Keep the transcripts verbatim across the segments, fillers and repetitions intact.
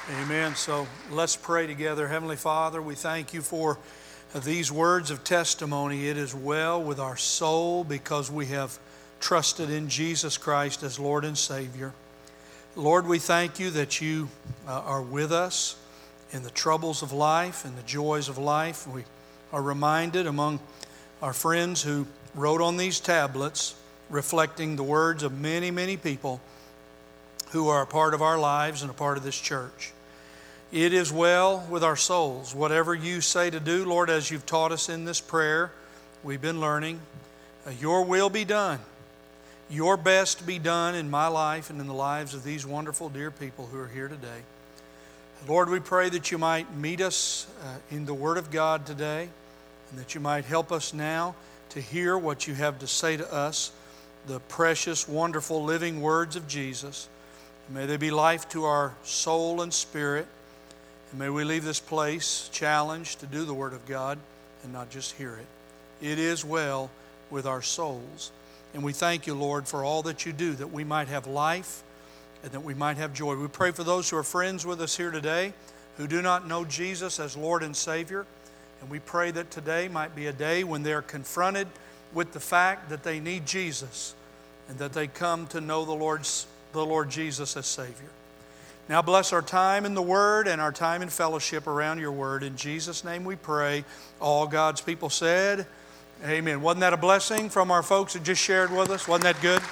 Amen. So let's pray together. Heavenly Father, we thank you for these words of testimony. It is well with our soul because we have trusted in Jesus Christ as Lord and Savior. Lord, we thank you that you uh, are with us in the troubles of life and the joys of life. We are reminded among our friends who wrote on these tablets, reflecting the words of many, many people who are a part of our lives and a part of this church. It is well with our souls. Whatever you say to do, Lord, as you've taught us in this prayer, we've been learning, uh, your will be done. Your best be done in my life and in the lives of these wonderful, dear people who are here today. Lord, we pray that you might meet us uh, in the Word of God today, and that you might help us now to hear what you have to say to us, the precious, wonderful, living words of Jesus. May they be life to our soul and spirit. And may we leave this place challenged to do the Word of God and not just hear it. It is well with our souls. And we thank you, Lord, for all that you do, that we might have life and that we might have joy. We pray for those who are friends with us here today who do not know Jesus as Lord and Savior. And we pray that today might be a day when they're confronted with the fact that they need Jesus and that they come to know the Lord's, the Lord Jesus as Savior. Now bless our time in the Word and our time in fellowship around your Word. In Jesus' name we pray. All God's people said, amen. Wasn't that a blessing from our folks who just shared with us? Wasn't that good?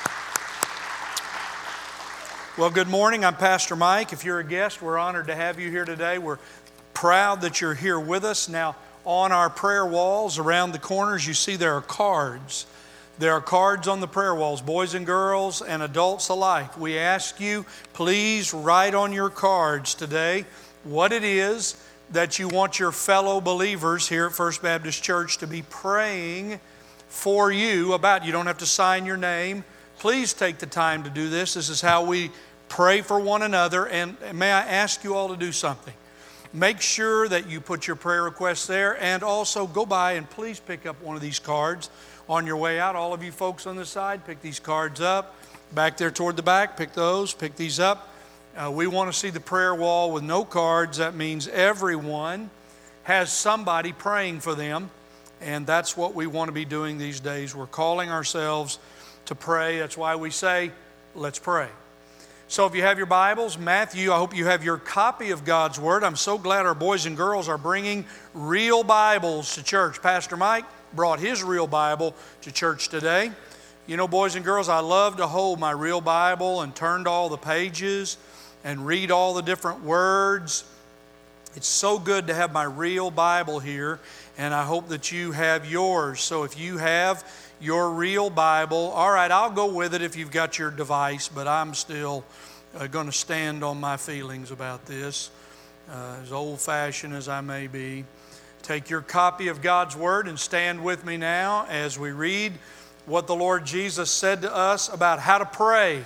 Well, good morning. I'm Pastor Mike. If you're a guest, we're honored to have you here today. We're proud that you're here with us. Now, on our prayer walls around the corners, you see there are cards. There are cards on the prayer walls, boys and girls and adults alike. We ask you, please write on your cards today what it is that you want your fellow believers here at First Baptist Church to be praying for you about. You don't have to sign your name. Please take the time to do this. This is how we pray for one another. And may I ask you all to do something? Make sure that you put your prayer requests there, and also go by and please pick up one of these cards on your way out. All of you folks on the side, pick these cards up. Back there toward the back, pick those, pick these up. Uh, we want to see the prayer wall with no cards. That means everyone has somebody praying for them, and that's what we want to be doing these days. We're calling ourselves to pray. That's why we say, let's pray. So if you have your Bibles, Matthew, I hope you have your copy of God's Word. I'm so glad our boys and girls are bringing real Bibles to church. Pastor Mike brought his real Bible to church today. You know, boys and girls, I love to hold my real Bible and turn to all the pages and read all the different words. It's so good to have my real Bible here, and I hope that you have yours. So if you have your real Bible, all right, I'll go with it if you've got your device, but I'm still uh, going to stand on my feelings about this, uh, as old-fashioned as I may be. Take your copy of God's Word and stand with me now as we read what the Lord Jesus said to us about how to pray.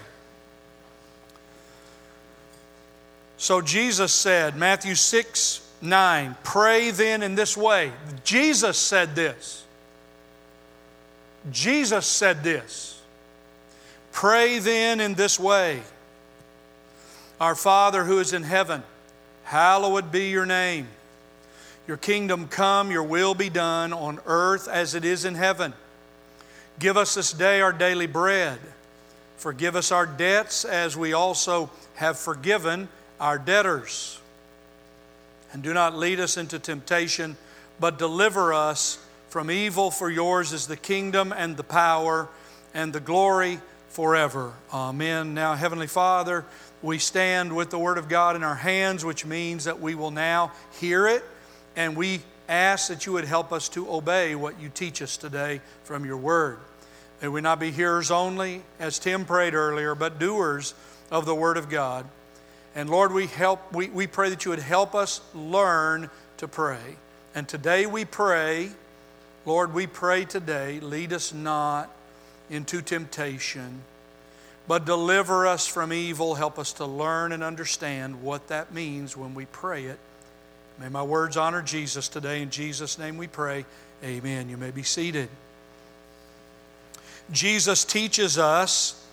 So Jesus said, Matthew six nine, pray then in this way. Jesus said this. Jesus said this. Pray then in this way. Our Father who is in heaven, hallowed be your name. Your kingdom come, your will be done on earth as it is in heaven. Give us this day our daily bread. Forgive us our debts as we also have forgiven our debtors. And do not lead us into temptation, but deliver us from evil. For yours is the kingdom and the power and the glory forever. Amen. Now, Heavenly Father, we stand with the Word of God in our hands, which means that we will now hear it. And we ask that you would help us to obey what you teach us today from your Word. May we not be hearers only, as Tim prayed earlier, but doers of the Word of God. And Lord, we help. We, we pray that you would help us learn to pray. And today we pray, Lord, we pray today, lead us not into temptation, but deliver us from evil. Help us to learn and understand what that means when we pray it. May my words honor Jesus today. In Jesus' name we pray. Amen. You may be seated. Jesus teaches us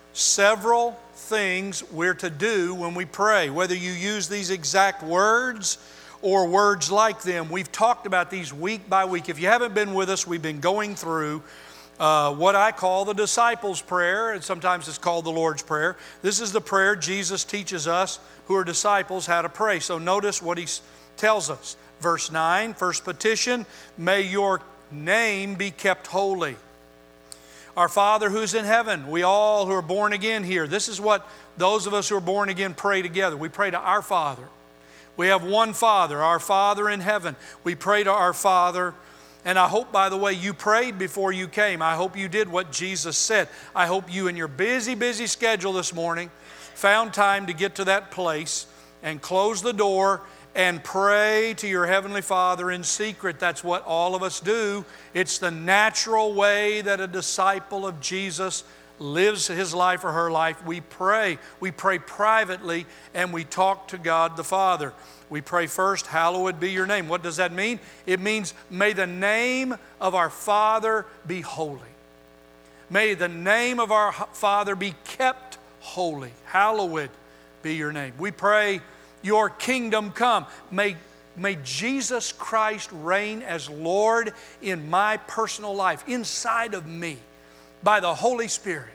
several things we're to do when we pray, whether you use these exact words or words like them. We've talked about these week by week. If you haven't been with us, we've been going through uh, what I call the disciples' prayer, and sometimes it's called the Lord's Prayer. This is the prayer Jesus teaches us who are disciples how to pray. So notice what he tells us. Verse nine, first petition, may your name be kept holy. Our Father who's in heaven, we all who are born again here, this is what those of us who are born again pray together. We pray to our Father. We have one Father, our Father in heaven. We pray to our Father. And I hope, by the way, you prayed before you came. I hope you did what Jesus said. I hope you, in your busy, busy schedule this morning, found time to get to that place and close the door and pray to your Heavenly Father in secret. That's what all of us do. It's the natural way that a disciple of Jesus lives his life or her life. We pray. We pray privately and we talk to God the Father. We pray first, hallowed be your name. What does that mean? It means may the name of our Father be holy. May the name of our Father be kept holy. Hallowed be your name. We pray, your kingdom come. May, may Jesus Christ reign as Lord in my personal life, inside of me, by the Holy Spirit.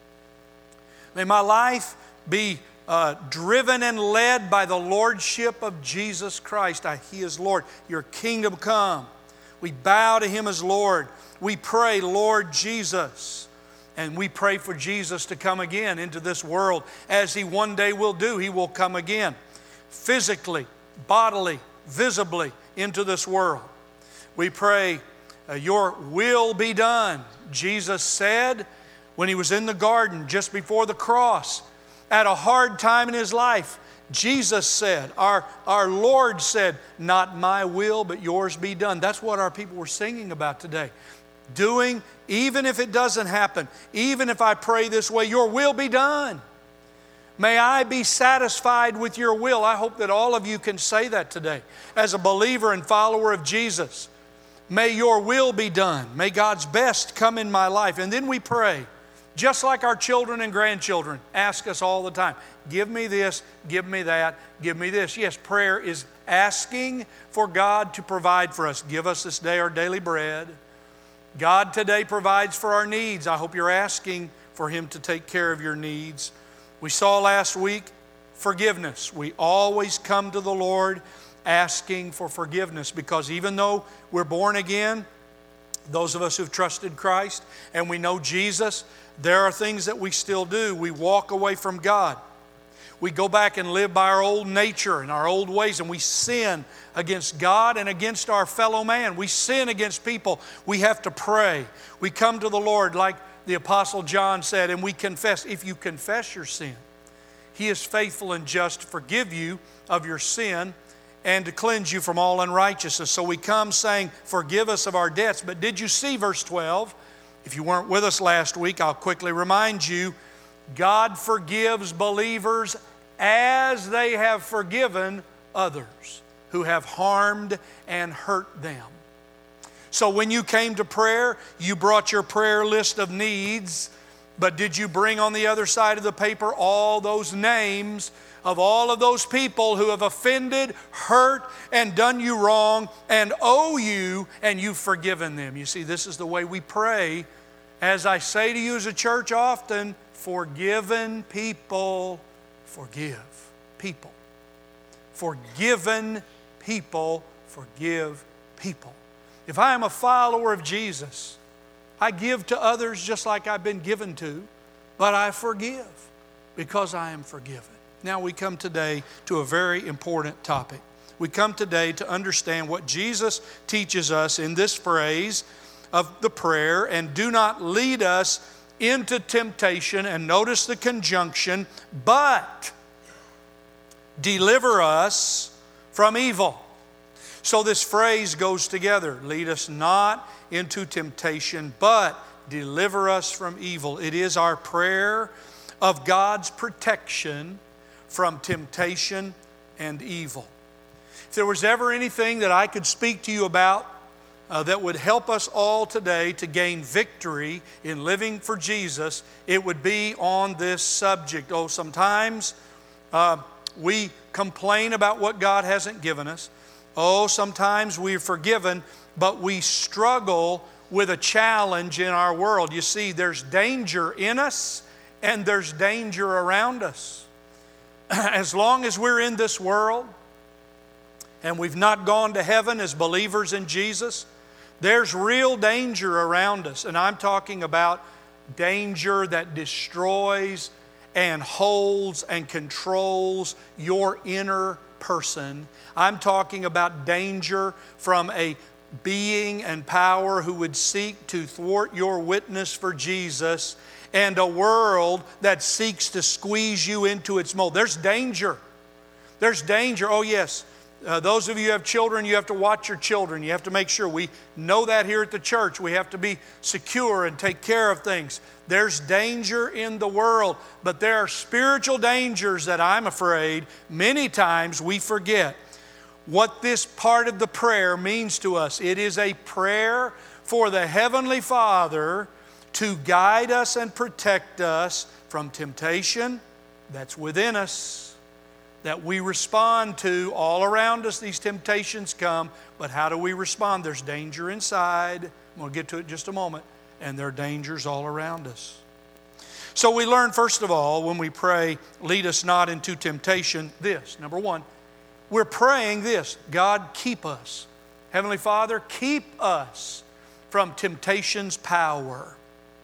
May my life be uh, driven and led by the Lordship of Jesus Christ. I, He is Lord. Your kingdom come. We bow to Him as Lord. We pray, Lord Jesus. And we pray for Jesus to come again into this world. As He one day will do, He will come again. Physically, bodily, visibly into this world. We pray, uh, your will be done. Jesus said when He was in the garden just before the cross, at a hard time in His life, Jesus said, our, our Lord said, not my will, but yours be done. That's what our people were singing about today. Doing, even if it doesn't happen, even if I pray this way, your will be done. May I be satisfied with your will. I hope that all of you can say that today. As a believer and follower of Jesus, may your will be done. May God's best come in my life. And then we pray, just like our children and grandchildren ask us all the time, give me this, give me that, give me this. Yes, prayer is asking for God to provide for us. Give us this day our daily bread. God today provides for our needs. I hope you're asking for Him to take care of your needs. We saw last week forgiveness. We always come to the Lord asking for forgiveness because even though we're born again, those of us who've trusted Christ and we know Jesus, there are things that we still do. We walk away from God. We go back and live by our old nature and our old ways, and we sin against God and against our fellow man. We sin against people. We have to pray. We come to the Lord like the Apostle John said, and we confess. If you confess your sin, He is faithful and just to forgive you of your sin and to cleanse you from all unrighteousness. So we come saying, forgive us of our debts. But did you see verse twelve? If you weren't with us last week, I'll quickly remind you, God forgives believers as they have forgiven others who have harmed and hurt them. So when you came to prayer, you brought your prayer list of needs, but did you bring on the other side of the paper all those names of all of those people who have offended, hurt, and done you wrong and owe you, and you've forgiven them? You see, this is the way we pray. As I say to you as a church often, forgiven people forgive people. Forgiven people forgive people. If I am a follower of Jesus, I give to others just like I've been given to, but I forgive because I am forgiven. Now we come today to a very important topic. We come today to understand what Jesus teaches us in this phrase of the prayer, and do not lead us into temptation, and notice the conjunction, but deliver us from evil. So this phrase goes together. Lead us not into temptation, but deliver us from evil. It is our prayer of God's protection from temptation and evil. If there was ever anything that I could speak to you about uh, that would help us all today to gain victory in living for Jesus, it would be on this subject. Oh, sometimes uh, we complain about what God hasn't given us. Oh, sometimes we're forgiven, but we struggle with a challenge in our world. You see, there's danger in us and there's danger around us. As long as we're in this world and we've not gone to heaven as believers in Jesus, there's real danger around us. And I'm talking about danger that destroys and holds and controls your inner person. I'm talking about danger from a being and power who would seek to thwart your witness for Jesus, and a world that seeks to squeeze you into its mold. There's danger. There's danger. Oh yes, uh, those of you who have children, you have to watch your children. You have to make sure. We know that here at the church. We have to be secure and take care of things. There's danger in the world, but there are spiritual dangers that I'm afraid many times we forget. What this part of the prayer means to us. It is a prayer for the Heavenly Father to guide us and protect us from temptation that's within us, that we respond to. All around us these temptations come, but how do we respond? There's danger inside. We'll get to it in just a moment. And there are dangers all around us. So we learn, first of all, when we pray, lead us not into temptation, this. Number one, we're praying this: God, keep us. Heavenly Father, keep us from temptation's power.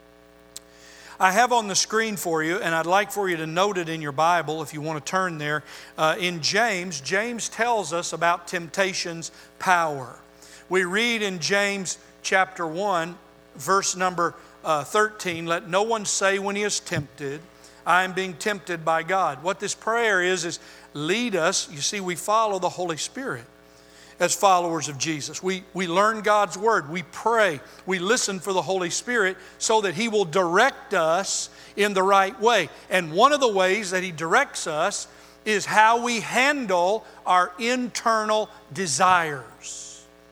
I have on the screen for you, and I'd like for you to note it in your Bible if you want to turn there. Uh, in James, James tells us about temptation's power. We read in James chapter one, verse number uh, thirteen, let no one say when he is tempted, I am being tempted by God. What this prayer is, is lead us. You see, we follow the Holy Spirit as followers of Jesus. We, we learn God's Word. We pray. We listen for the Holy Spirit so that He will direct us in the right way. And one of the ways that He directs us is how we handle our internal desires.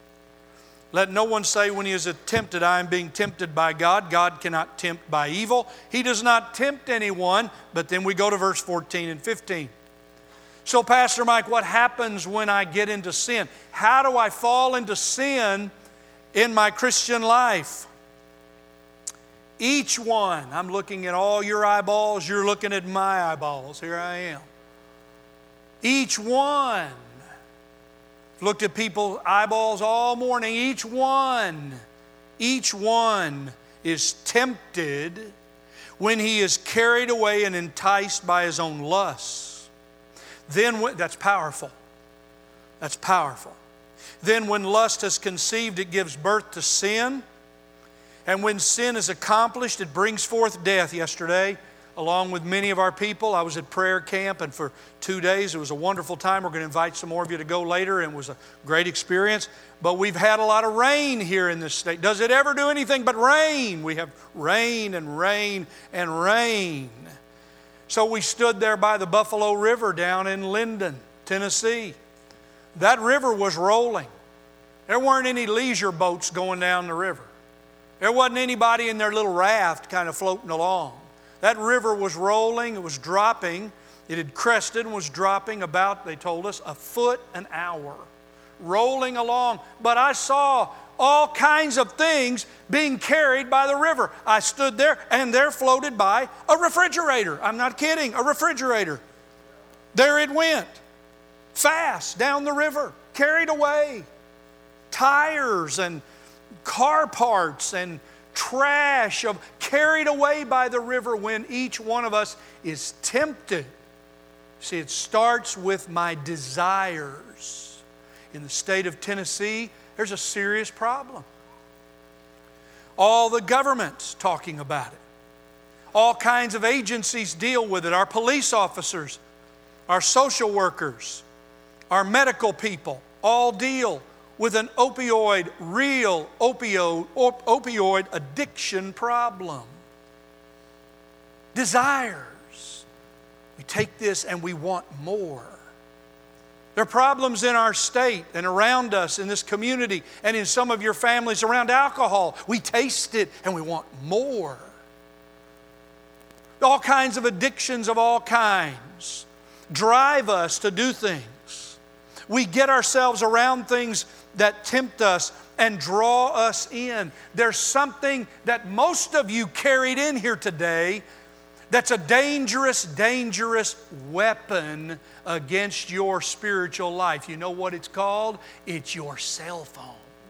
Let no one say when he is tempted, I am being tempted by God. God cannot tempt by evil. He does not tempt anyone. But then we go to verse fourteen and fifteen. So, Pastor Mike, what happens when I get into sin? How do I fall into sin in my Christian life? Each one, I'm looking at all your eyeballs, you're looking at my eyeballs. Here I am. Each one. Looked at people's eyeballs all morning. Each one, each one is tempted when he is carried away and enticed by his own lusts. Then, when, that's powerful. That's powerful. Then when lust is conceived, it gives birth to sin. And when sin is accomplished, it brings forth death. Yesterday, along with many of our people, I was at prayer camp, and for two days it was a wonderful time. We're going to invite some more of you to go later, and it was a great experience. But we've had a lot of rain here in this state. Does it ever do anything but rain? We have rain and rain and rain. So we stood there by the Buffalo River down in Linden, Tennessee. That river was rolling. There weren't any leisure boats going down the river. There wasn't anybody in their little raft kind of floating along. That river was rolling, it was dropping. It had crested and was dropping about, they told us, a foot an hour. Rolling along. But I saw all kinds of things being carried by the river. I stood there and there floated by a refrigerator. I'm not kidding, a refrigerator. There it went. Fast down the river, carried away. Tires and car parts and trash of carried away by the river when each one of us is tempted. See, it starts with my desires. In the state of Tennessee, there's a serious problem. All the government's talking about it. All kinds of agencies deal with it. Our police officers, our social workers, our medical people all deal with an opioid, real opioid, op- opioid addiction problem. Desires. We take this and we want more. There are problems in our state and around us in this community and in some of your families around alcohol. We taste it and we want more. All kinds of addictions of all kinds drive us to do things. We get ourselves around things that tempt us and draw us in. There's something that most of you carried in here today that's a dangerous, dangerous weapon against your spiritual life. You know what it's called? It's your cell phone.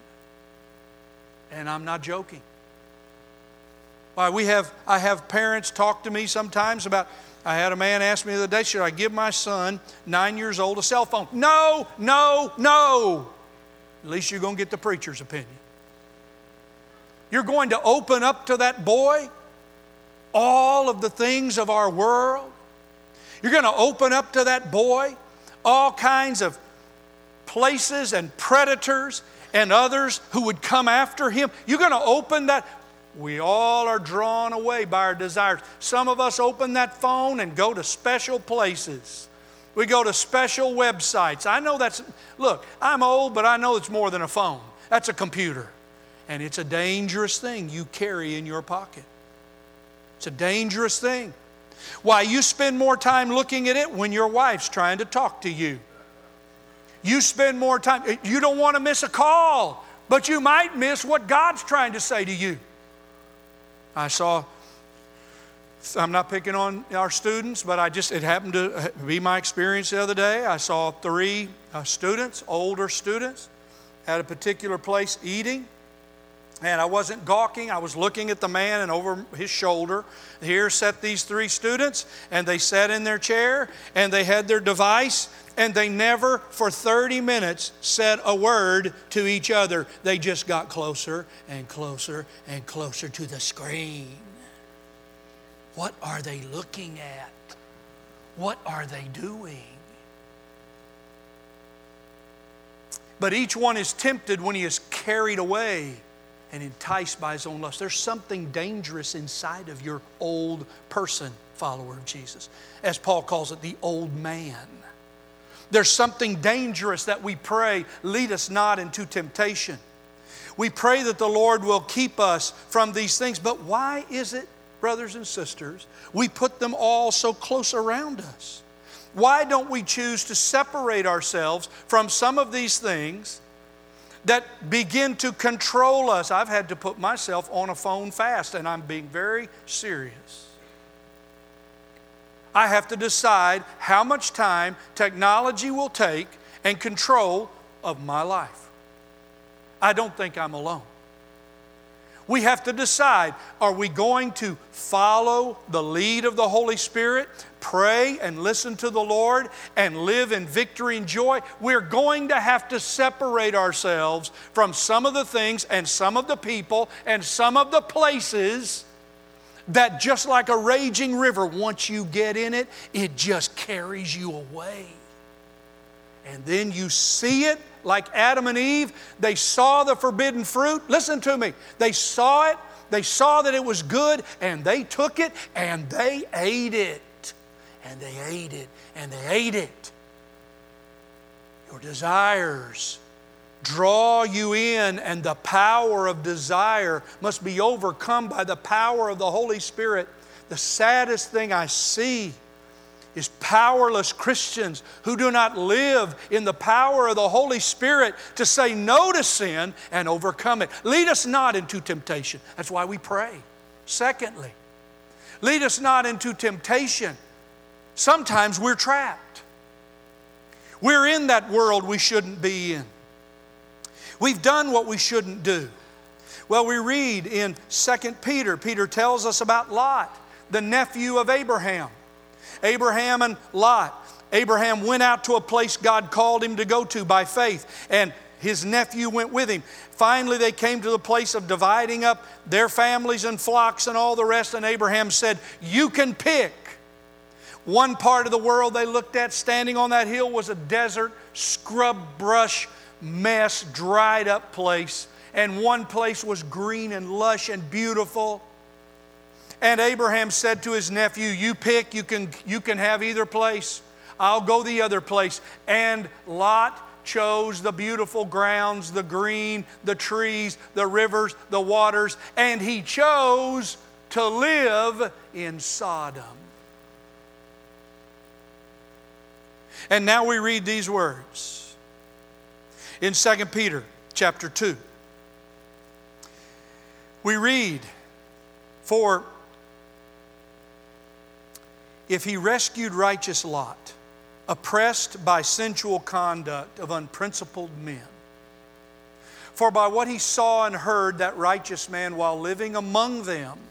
And I'm not joking. Why, we have, I have parents talk to me sometimes about, I had a man ask me the other day, should I give my son, nine years old, a cell phone? No, no, no. At least you're going to get the preacher's opinion. You're going to open up to that boy all of the things of our world. You're going to open up to that boy all kinds of places and predators and others who would come after him. You're going to open that. We all are drawn away by our desires. Some of us open that phone and go to special places. We go to special websites. I know that's, look, I'm old, but I know it's more than a phone. That's a computer. And it's a dangerous thing you carry in your pocket. It's a dangerous thing. Why, you spend more time looking at it when your wife's trying to talk to you. You spend more time, you don't want to miss a call, but you might miss what God's trying to say to you. I saw, I'm not picking on our students, but I just, it happened to be my experience the other day. I saw three uh, students, older students, at a particular place eating. And I wasn't gawking, I was looking at the man, and over his shoulder, here sat these three students, and they sat in their chair, and they had their device, and they never for thirty minutes said a word to each other. They just got closer and closer and closer to the screen. What are they looking at? What are they doing? But each one is tempted when he is carried away and enticed by his own lust. There's something dangerous inside of your old person, follower of Jesus. As Paul calls it, the old man. There's something dangerous that we pray, lead us not into temptation. We pray that the Lord will keep us from these things. But why is it, brothers and sisters, we put them all so close around us? Why don't we choose to separate ourselves from some of these things that begin to control us? I've had to put myself on a phone fast, and I'm being very serious. I have to decide how much time technology will take and control of my life. I don't think I'm alone. We have to decide, are we going to follow the lead of the Holy Spirit, pray and listen to the Lord, and live in victory and joy? We're going to have to separate ourselves from some of the things and some of the people and some of the places that, just like a raging river, once you get in it, it just carries you away. And then you see it like Adam and Eve. They saw the forbidden fruit. Listen to me. They saw it. They saw that it was good, and they took it and they ate it. And they ate it and they ate it. Your desires draw you in, and the power of desire must be overcome by the power of the Holy Spirit. The saddest thing I see is powerless Christians who do not live in the power of the Holy Spirit to say no to sin and overcome it. Lead us not into temptation. That's why we pray. Secondly, lead us not into temptation. Sometimes we're trapped. We're in that world we shouldn't be in. We've done what we shouldn't do. Well, we read in Second Peter, Peter tells us about Lot, the nephew of Abraham. Abraham and Lot. Abraham went out to a place God called him to go to by faith, and his nephew went with him. Finally, they came to the place of dividing up their families and flocks and all the rest, and Abraham said, "You can pick." One part of the world they looked at standing on that hill was a desert, scrub brush, mess, dried up place. And one place was green and lush and beautiful. And Abraham said to his nephew, "You pick, you can, you can have either place. I'll go the other place. And Lot chose the beautiful grounds, the green, the trees, the rivers, the waters, and he chose to live in Sodom. And now we read these words in Second Peter chapter two. We read, for if he rescued righteous Lot, oppressed by sensual conduct of unprincipled men, for by what he saw and heard, that righteous man, while living among them,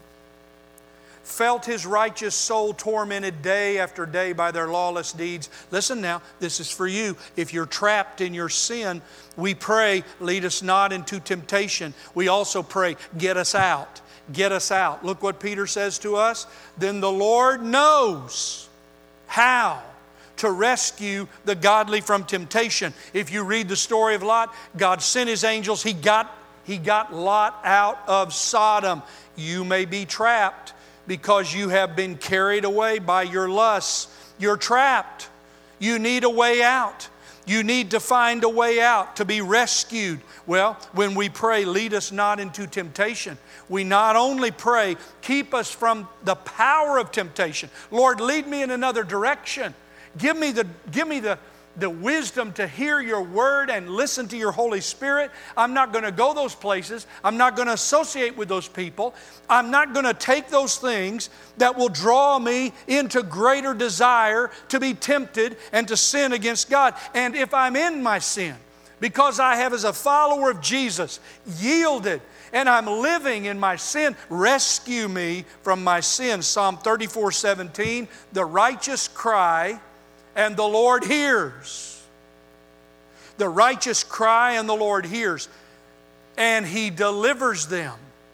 felt his righteous soul tormented day after day by their lawless deeds. Listen now, this is for you. If you're trapped in your sin, we pray, lead us not into temptation. We also pray, get us out. Get us out. Look what Peter says to us. Then the Lord knows how to rescue the godly from temptation. If you read the story of Lot, God sent His angels. He got, he got Lot out of Sodom. You may be trapped because you have been carried away by your lusts. You're trapped. You need a way out. You need to find a way out, to be rescued. Well, when we pray, lead us not into temptation, we not only pray, keep us from the power of temptation. Lord, lead me in another direction. Give me the, give me the, the wisdom to hear your word and listen to your Holy Spirit. I'm not going to go those places. I'm not going to associate with those people. I'm not going to take those things that will draw me into greater desire to be tempted and to sin against God. And if I'm in my sin, because I have, as a follower of Jesus, yielded and I'm living in my sin, rescue me from my sin. Psalm thirty-four seventeen, the righteous cry and the Lord hears. The righteous cry and the Lord hears, and He delivers them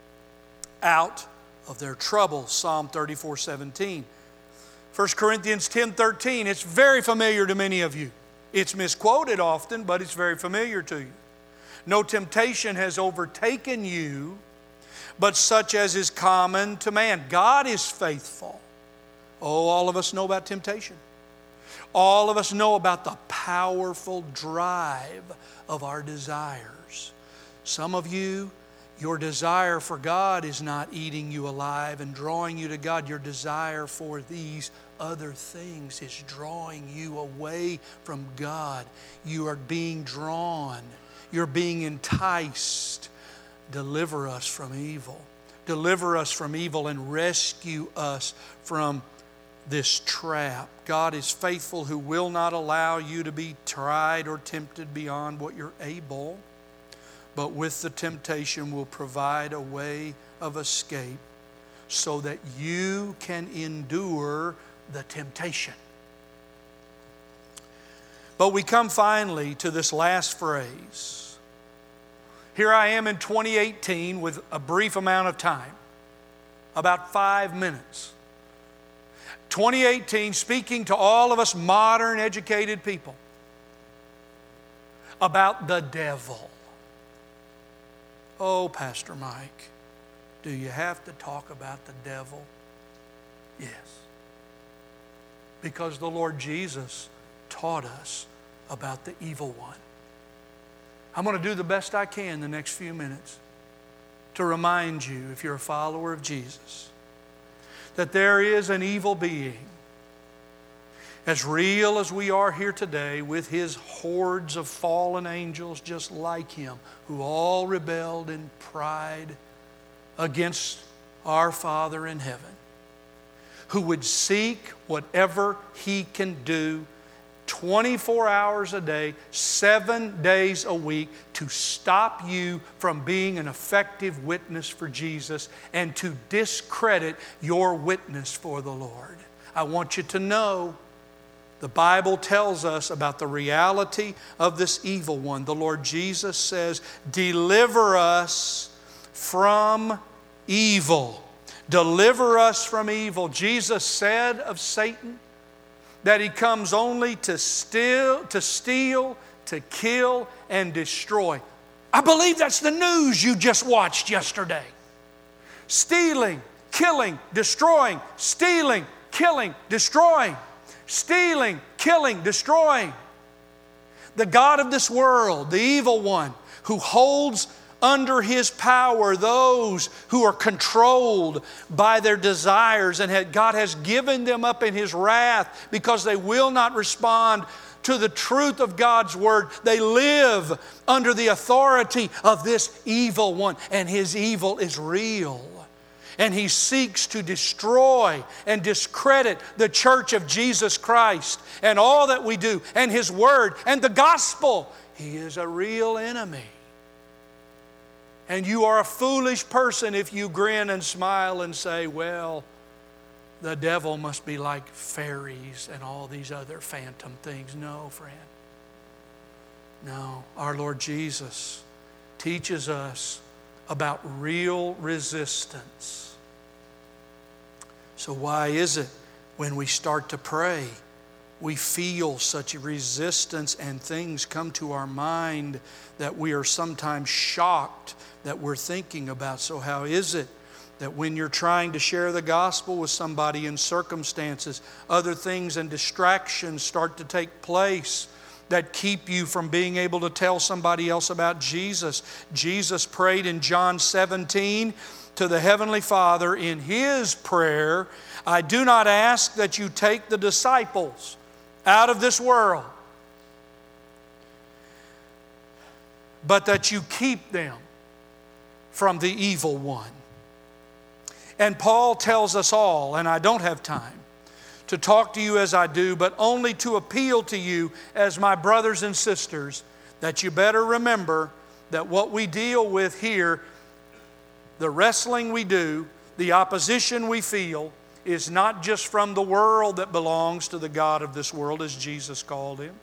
out of their trouble. Psalm thirty-four seventeen. First Corinthians ten thirteen, it's very familiar to many of you. It's misquoted often, but it's very familiar to you. No temptation has overtaken you, but such as is common to man. God is faithful. Oh, all of us know about temptation. All of us know about the powerful drive of our desires. Some of you, your desire for God is not eating you alive and drawing you to God. Your desire for these other things is drawing you away from God. You are being drawn. You're being enticed. Deliver us from evil. Deliver us from evil and rescue us from this trap. God is faithful, who will not allow you to be tried or tempted beyond what you're able, but with the temptation will provide a way of escape so that you can endure the temptation. But we come finally to this last phrase. Here I am in twenty eighteen with a brief amount of time, about five minutes. twenty eighteen, speaking to all of us modern educated people about the devil. Oh, Pastor Mike, do you have to talk about the devil? Yes. Because the Lord Jesus taught us about the evil one. I'm going to do the best I can the next few minutes to remind you, if you're a follower of Jesus, that there is an evil being as real as we are here today, with his hordes of fallen angels just like him, who all rebelled in pride against our Father in heaven, who would seek whatever he can do twenty-four hours a day, seven days a week, to stop you from being an effective witness for Jesus and to discredit your witness for the Lord. I want you to know the Bible tells us about the reality of this evil one. The Lord Jesus says, deliver us from evil. Deliver us from evil. Jesus said of Satan that he comes only to steal, to steal, to kill, and destroy. I believe that's the news you just watched yesterday. Stealing, killing, destroying, stealing, killing, destroying. stealing, killing, destroying. The god of this world, the evil one, who holds under his power those who are controlled by their desires, and God has given them up in His wrath because they will not respond to the truth of God's Word. They live under the authority of this evil one, and his evil is real. And he seeks to destroy and discredit the church of Jesus Christ and all that we do and His Word and the gospel. He is a real enemy. And you are a foolish person if you grin and smile and say, well, the devil must be like fairies and all these other phantom things. No, friend. No. Our Lord Jesus teaches us about real resistance. So why is it when we start to pray, we feel such resistance and things come to our mind that we are sometimes shocked that we're thinking about? So how is it that when you're trying to share the gospel with somebody in circumstances, other things and distractions start to take place that keep you from being able to tell somebody else about Jesus? Jesus prayed in John seventeen to the Heavenly Father in His prayer, I do not ask that you take the disciples out of this world, but that you keep them from the evil one. And Paul tells us all, and I don't have time to talk to you as I do, but only to appeal to you as my brothers and sisters, that you better remember that what we deal with here, the wrestling we do, the opposition we feel, is not just from the world that belongs to the god of this world, as Jesus called him,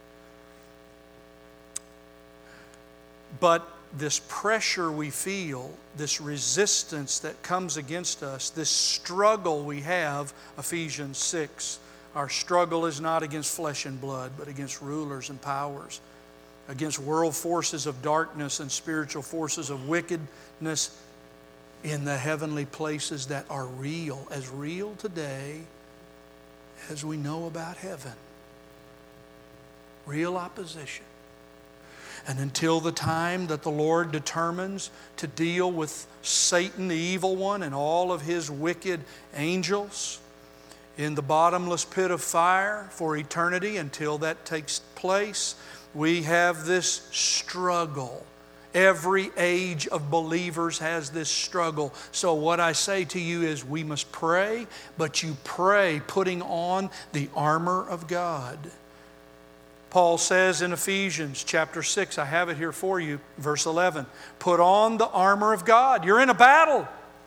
but this pressure we feel, this resistance that comes against us, this struggle we have. Ephesians six, our struggle is not against flesh and blood, but against rulers and powers, against world forces of darkness and spiritual forces of wickedness in the heavenly places that are real, as real today as we know about heaven. Real opposition. And until the time that the Lord determines to deal with Satan, the evil one, and all of his wicked angels in the bottomless pit of fire for eternity, until that takes place, we have this struggle. Every age of believers has this struggle. So what I say to you is we must pray, but you pray putting on the armor of God. Paul says in Ephesians chapter six, I have it here for you, verse eleven, put on the armor of God. You're in a battle.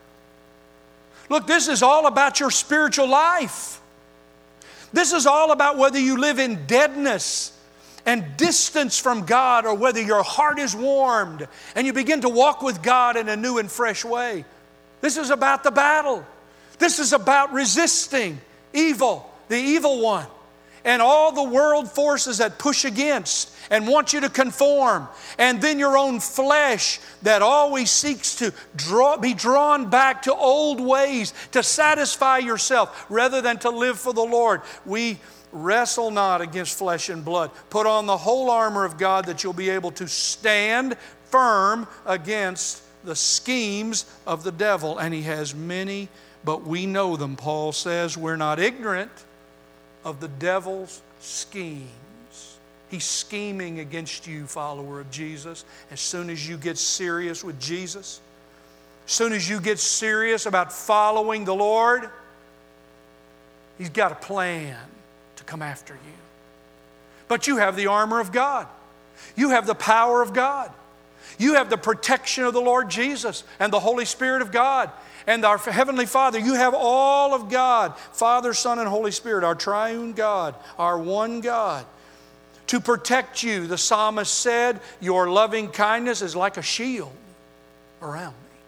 Look, this is all about your spiritual life. This is all about whether you live in deadness and distance from God, or whether your heart is warmed and you begin to walk with God in a new and fresh way. This is about the battle. This is about resisting evil, the evil one, and all the world forces that push against and want you to conform, and then your own flesh that always seeks to draw, be drawn back to old ways to satisfy yourself rather than to live for the Lord. We wrestle not against flesh and blood. Put on the whole armor of God that you'll be able to stand firm against the schemes of the devil. And he has many, but we know them. Paul says we're not ignorant of the devil's schemes. He's scheming against you, follower of Jesus. As soon as you get serious with Jesus, as soon as you get serious about following the Lord, he's got a plan to come after you. But you have the armor of God. You have the power of God. You have the protection of the Lord Jesus and the Holy Spirit of God and our Heavenly Father. You have all of God, Father, Son, and Holy Spirit, our triune God, our one God, to protect you. The psalmist said, your loving kindness is like a shield around me.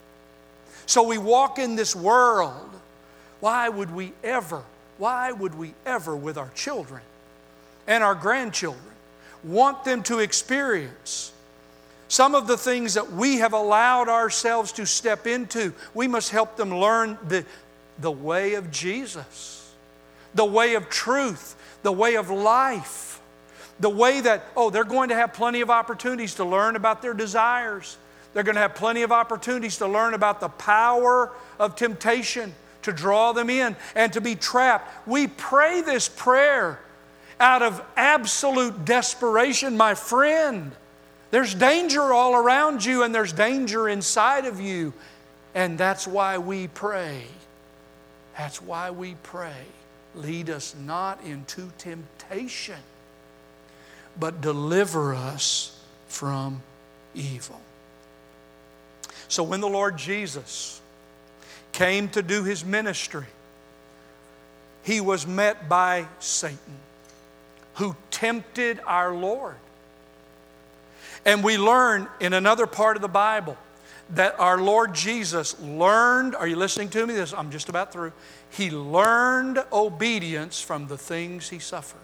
So we walk in this world. Why would we ever, why would we ever with our children and our grandchildren want them to experience some of the things that we have allowed ourselves to step into? We must help them learn the, the way of Jesus. the way of truth, the way of life, the way that, oh, they're going to have plenty of opportunities to learn about their desires. They're going to have plenty of opportunities to learn about the power of temptation, to draw them in and to be trapped. We pray this prayer out of absolute desperation, my friend. There's danger all around you and there's danger inside of you. And that's why we pray. That's why we pray. Lead us not into temptation, but deliver us from evil. So when the Lord Jesus came to do His ministry, He was met by Satan, who tempted our Lord. And we learn in another part of the Bible that our Lord Jesus learned, are you listening to me? This, I'm just about through. He learned obedience from the things He suffered.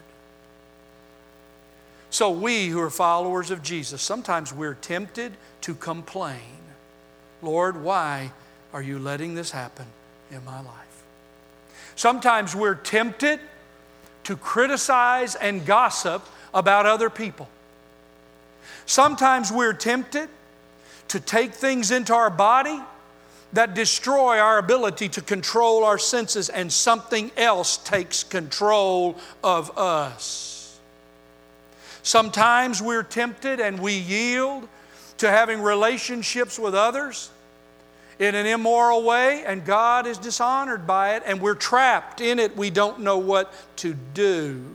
So we who are followers of Jesus, sometimes we're tempted to complain. Lord, why are you letting this happen in my life? Sometimes we're tempted to criticize and gossip about other people. Sometimes we're tempted to take things into our body that destroy our ability to control our senses, and something else takes control of us. Sometimes we're tempted and we yield to having relationships with others in an immoral way, and God is dishonored by it, and we're trapped in it. We don't know what to do.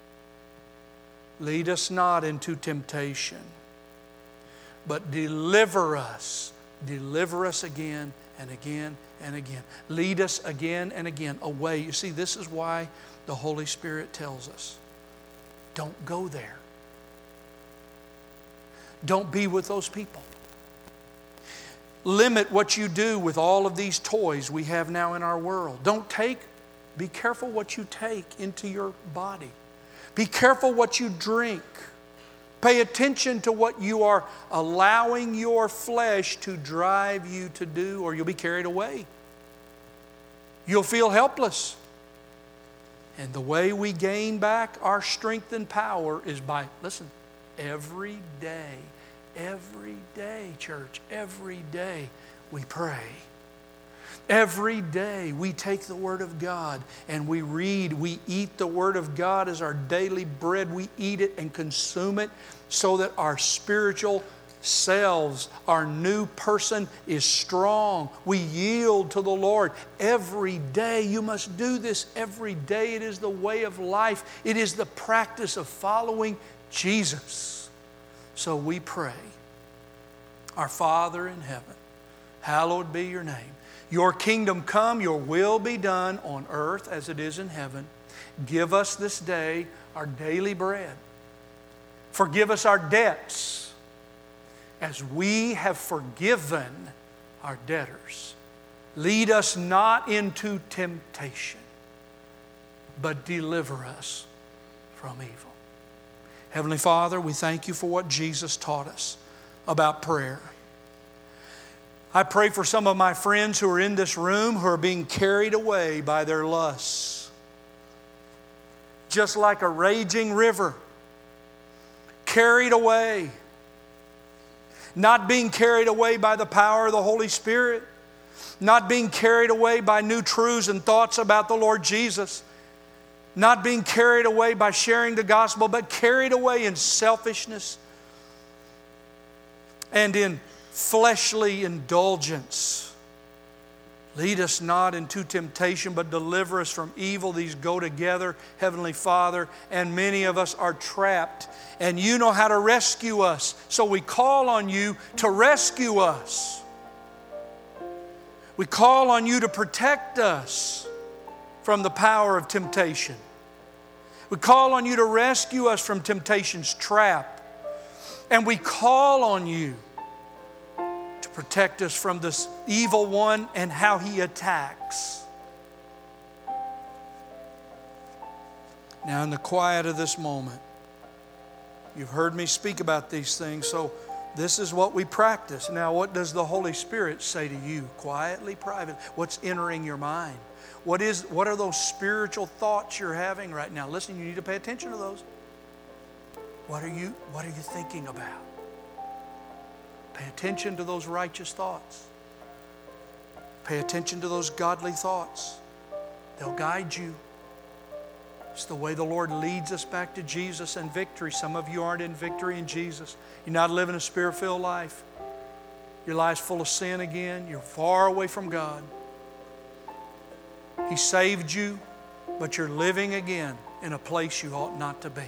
Lead us not into temptation, but deliver us. Deliver us again and again and again. Lead us again and again away. You see, this is why the Holy Spirit tells us, don't go there. Don't be with those people. Limit what you do with all of these toys we have now in our world. Don't take, be careful what you take into your body. Be careful what you drink. Pay attention to what you are allowing your flesh to drive you to do, or you'll be carried away. You'll feel helpless. And the way we gain back our strength and power is by, listen, every day, every day, church, every day we pray. Every day we take the Word of God and we read, we eat the Word of God as our daily bread. We eat it and consume it so that our spiritual selves, our new person is strong. We yield to the Lord. Every day you must do this. Every day it is the way of life. It is the practice of following Jesus. So we pray, our Father in heaven, hallowed be your name. Your kingdom come, your will be done on earth as it is in heaven. Give us this day our daily bread. Forgive us our debts as we have forgiven our debtors. Lead us not into temptation, but deliver us from evil. Heavenly Father, we thank you for what Jesus taught us about prayer. I pray for some of my friends who are in this room who are being carried away by their lusts. Just like a raging river, carried away. Not being carried away by the power of the Holy Spirit. Not being carried away by new truths and thoughts about the Lord Jesus. Not being carried away by sharing the gospel, but carried away in selfishness and in fleshly indulgence. Lead us not into temptation, but deliver us from evil. These go together, Heavenly Father, and many of us are trapped, and you know how to rescue us. So we call on you to rescue us. We call on you to protect us from the power of temptation. We call on you to rescue us from temptation's trap. And we call on you to protect us from this evil one and how he attacks. Now, in the quiet of this moment, you've heard me speak about these things, so This is what we practice. Now, what does the Holy Spirit say to you? Quietly, privately. What's entering your mind? What is? What are those spiritual thoughts you're having right now? Listen, you need to pay attention to those. What are you, what are you thinking about? Pay attention to those righteous thoughts. Pay attention to those godly thoughts. They'll guide you. It's the way the Lord leads us back to Jesus and victory. Some of you aren't in victory in Jesus. You're not living a Spirit-filled life. Your life's full of sin again. You're far away from God. He saved you, but you're living again in a place you ought not to be.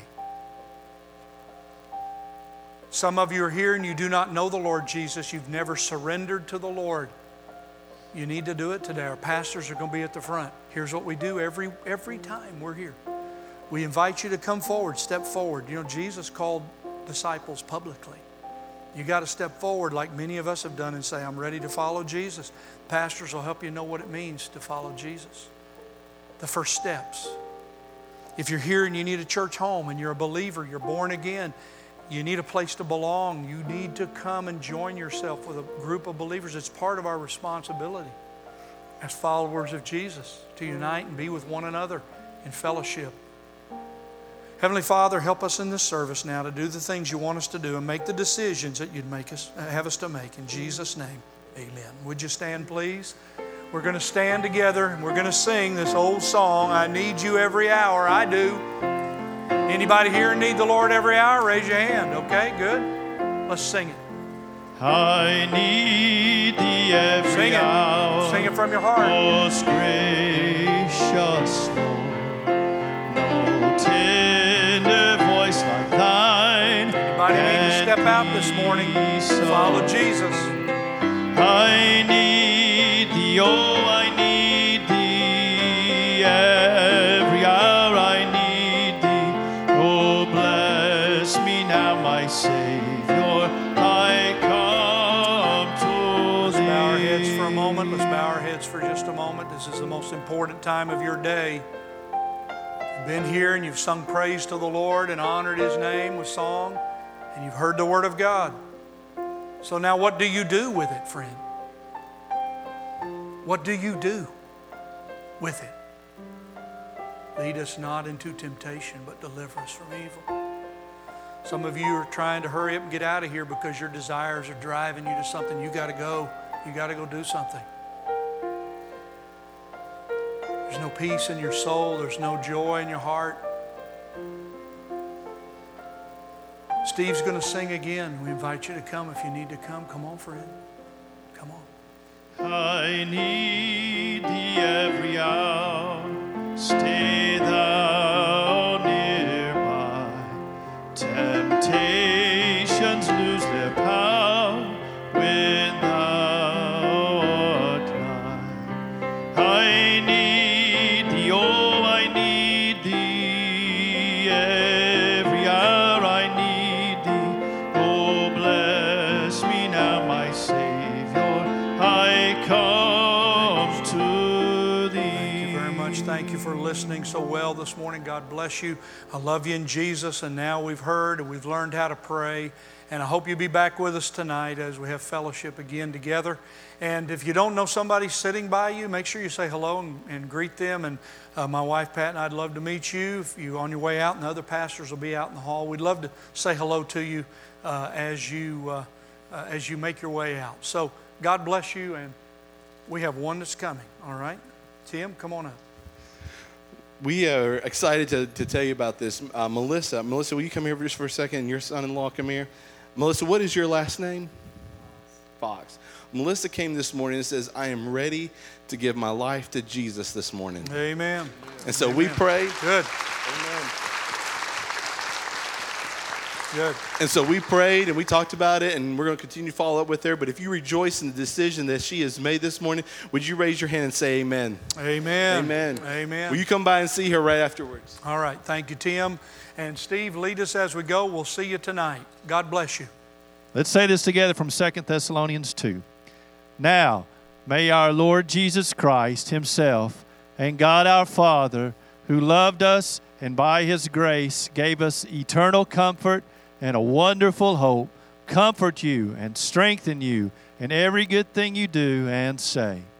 Some of you are here and you do not know the Lord Jesus. You've never surrendered to the Lord. You need to do it today. Our pastors are going to be at the front. Here's what we do every, every time we're here. We invite you to come forward, step forward. You know, Jesus called disciples publicly. You got to step forward like many of us have done and say, I'm ready to follow Jesus. Pastors will help you know what it means to follow Jesus. The first steps. If you're here and you need a church home and you're a believer, you're born again, you need a place to belong, you need to come and join yourself with a group of believers. It's part of our responsibility as followers of Jesus to unite and be with one another in fellowship. Heavenly Father, help us in this service now to do the things you want us to do and make the decisions that you'd make us, have us to make. In Jesus' name, amen. Would you stand, please? We're going to stand together and we're going to sing this old song, I Need You Every Hour. I do. Anybody here need the Lord every hour? Raise your hand. Okay, good. Let's sing it. I need thee every sing it. hour. Sing it from your heart. Most gracious Lord, no tender voice like thine. Anybody need to step out this morning? So follow Jesus. I need thee, oh, I need thee every hour. I need thee. Oh, bless me now, my Savior. I come to Let's thee. bow our heads for a moment. Let's bow our heads for just a moment. This is the most important time of your day. You've been here and you've sung praise to the Lord and honored His name with song, and you've heard the Word of God. So now what do you do with it, friend? What do you do with it? Lead us not into temptation, but deliver us from evil. Some of you are trying to hurry up and get out of here because your desires are driving you to something. You got to go. You got to go do something. There's no peace in your soul. There's no joy in your heart. Steve's going to sing again. We invite you to come if you need to come. Come on, friend. Come on. I need thee every hour. Stay thou nearby. Temptations lose their power when thou art nigh. I need thee, oh, I need thee every hour. I need thee. Oh, bless me now, my Savior. I come to thee. Thank you very much. Thank you for listening so well this morning. God bless you. I love you in Jesus. And now we've heard and we've learned how to pray. And I hope you'll be back with us tonight as we have fellowship again together. And if you don't know somebody sitting by you, make sure you say hello and, and greet them. And uh, my wife, Pat, and I'd love to meet you. If you're on your way out, and the other pastors will be out in the hall, we'd love to say hello to you uh, as you uh, uh, as you make your way out. So God bless you, and we have one that's coming, all right? Tim, come on up. We are excited to, to tell you about this. Uh, Melissa, Melissa, will you come here just for a second? And your son-in-law come here. Melissa, what is your last name? Fox. Melissa came this morning and says, I am ready to give my life to Jesus this morning. Amen. And so Amen. we pray. Good. Amen. Good. And so we prayed and we talked about it, and we're going to continue to follow up with her. But if you rejoice in the decision that she has made this morning, would you raise your hand and say amen? Amen. Amen. Amen. Will you come by and see her right afterwards? All right. Thank you, Tim. And Steve, lead us as we go. We'll see you tonight. God bless you. Let's say this together from Second Thessalonians two. Now, may our Lord Jesus Christ Himself and God our Father, who loved us and by His grace gave us eternal comfort and a wonderful hope, comfort you and strengthen you in every good thing you do and say.